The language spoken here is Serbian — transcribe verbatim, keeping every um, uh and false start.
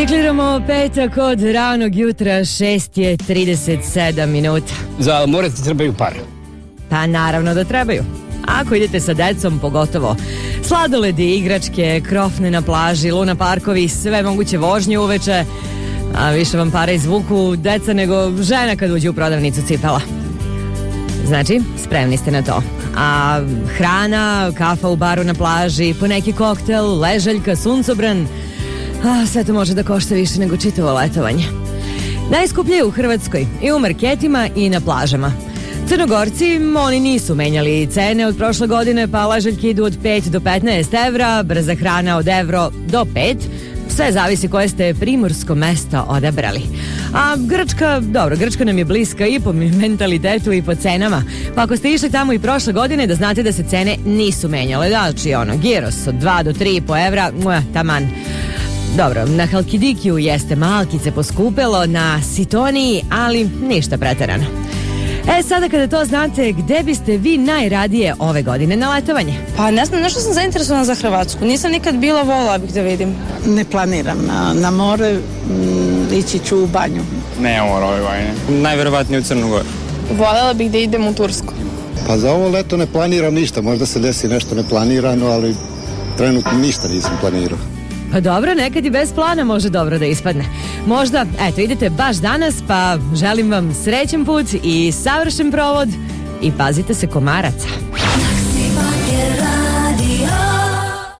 Recikliramo petak od ranog jutra, šest je trideset sedam minuta. Za more ti trebaju pare. Pa naravno da trebaju. Ako idete sa decom, pogotovo sladoledi, igračke, krofne na plaži, luna parkovi, sve moguće vožnje uveče, a više vam para izvuku deca nego žena kad uđe u prodavnicu cipela. Znači, spremni ste na to. A hrana, kafa u baru na plaži, poneki koktel, ležaljka, suncobran, a, sve to može da košta više nego čitavo letovanje. Najskuplje je u Hrvatskoj i u marketima i na plažama. Crnogorci, oni nisu menjali cene od prošle godine, pa ležaljke idu od pet do petnaest evra, brza hrana od evro do pet, sve zavisi koje ste primorsko mesto odabrali. A Grčka, dobro, Grčka nam je bliska i po mentalitetu i po cenama, pa ako ste išli tamo i prošle godine, da znate da se cene nisu menjale, znači ono, giros od dva do tri po evra, muah, taman. Dobro, na Halkidikiju jeste malkice poskupelo, na Sitoniji, ali ništa preterano. E, sada kada to znate, gde biste vi najradije ove godine na letovanje? Pa ne znam, nešto sam zainteresovana za Hrvatsku. Nisam nikad bila, volila bih da vidim. Ne planiram na, na more, m, ići ću u banju. Ne, mora ove vajne. Najverovatnije u Crnu Goru. Voljela bih da idem u Tursku. Pa za ovo leto ne planiram ništa, možda se desi nešto neplanirano, ali trenutno ništa nisam planirao. Pa dobro, nekad i bez plana može dobro da ispadne. Možda, eto, idete baš danas, pa želim vam srećan put i savršen provod i pazite se komaraca.